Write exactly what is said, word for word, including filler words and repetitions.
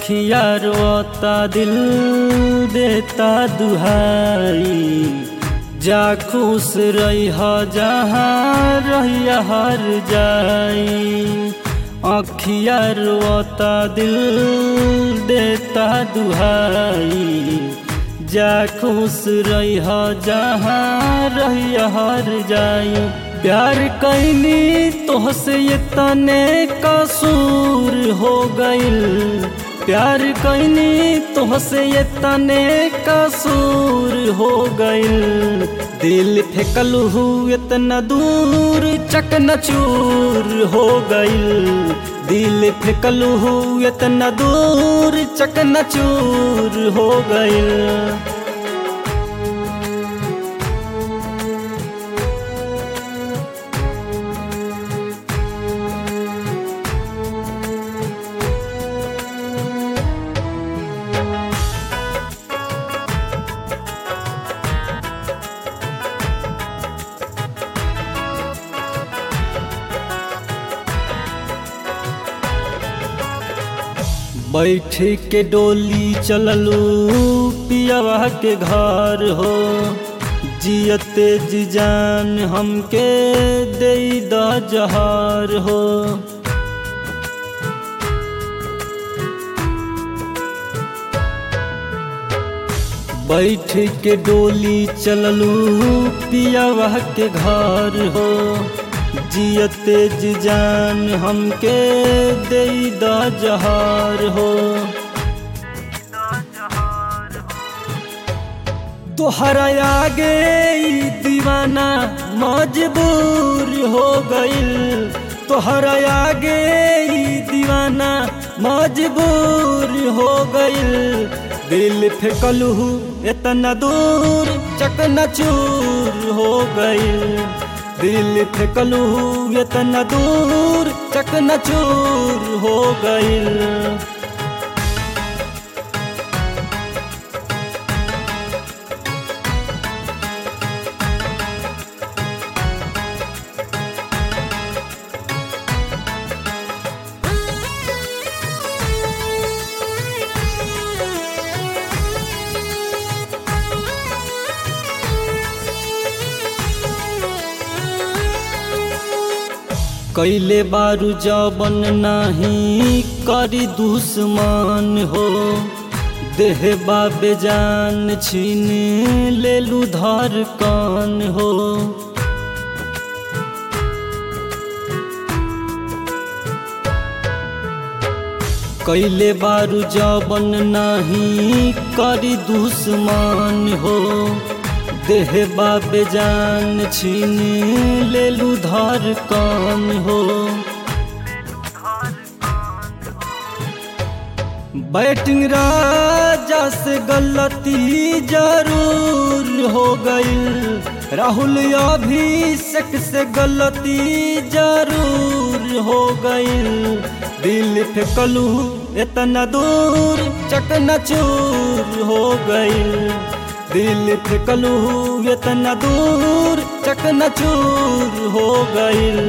अखिया रोता दिल देता दुहाई, जा खुश रही जहाँ रहिया हर जाई। अखिया रोता दिल देता दुहाई, जा खुश रही जहाँ रहिया हर जाई। प्यार कैनी तोहसे ये तने कसूर हो गइल, प्यार कैनी तोहसे ये तने कसूर हो गइल। दिल फेंकलहू इतना दूर चकनाचूर हो गइल, दिल फेंकलहू इतना दूर चकनाचूर हो गइल। बैठ के डोली चललू पियावा के घर हो, जियते जी जान हमके दे द जहार हो। बैठ के डोली चललू पियावा के घर हो, जियते जी जान हमके दे द जहार हो। तोहरा आगे ई दीवाना मजबूर हो गइल, तोहरा आगे ई दीवाना मजबूर हो गइल। दिल फेंकलहू इतना दूर चकनाचूर हो गइल, दिल फेंकलहू इतना दूर चकनाचूर हो गइल। कैले बारू जबन नाही करी दुश्मन हो, देह बाबे जान छीन लेलू धर कान हो। कैले बारू जबन नाही करी दुश्मन हो, देह बाबे जान छीन लेलू धर कान हो। बैटिंग राजा से गलती जरूर हो गई, राहुल अभिषेक से गलती जरूर हो गई। दिल फेंकलू इतना दूर चकनाचूर हो गई, दिल फेंकलहू इतना दूर चकनाचूर हो गइल।